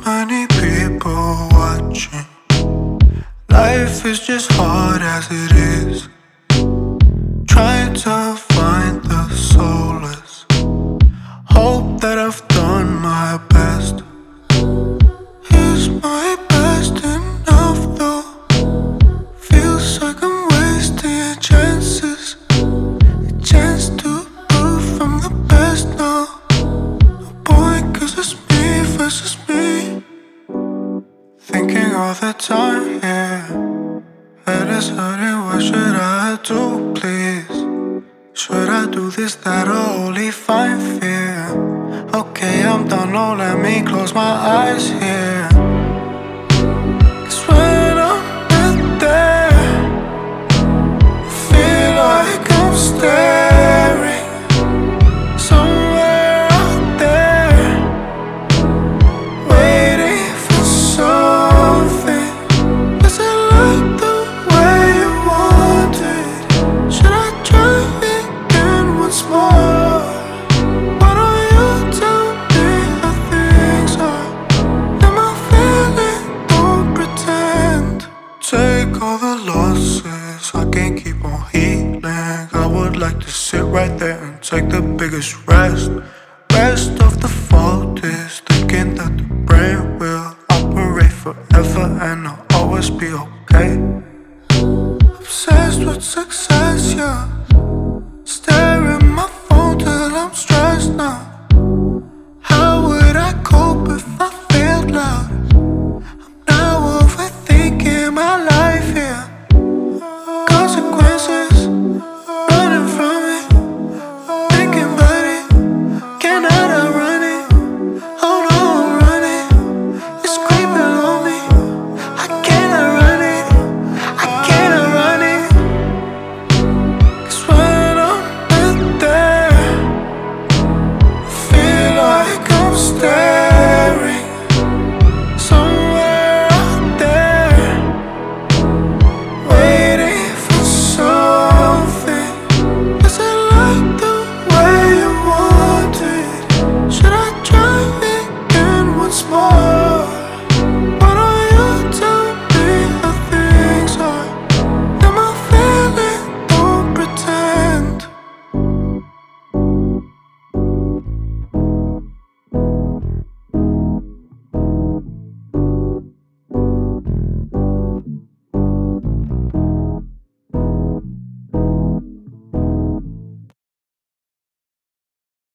many people watching. Life is just hard as it is. Trying to find the solace. Hope that I've done my best. Is my best enough though? Feels like I'm wasting chances. A chance to prove I'm the best now. No point, cause it's me versus me. Thinking all the time, yeah. Head is hurting, what should I do, please? Should I do this, that, or only find fear? Okay, I'm done, oh, let me close my eyes here. Cause when I'm not there, I feel like I'm staring somewhere out there, waiting for something. Is it like the way you want it? Should I try again once more? Why don't you tell me how things are? Am I feeling? Don't pretend. Take all the losses, I can't keep on healing. I would like to sit right there and take the biggest rest. Rest of the fault is thinking that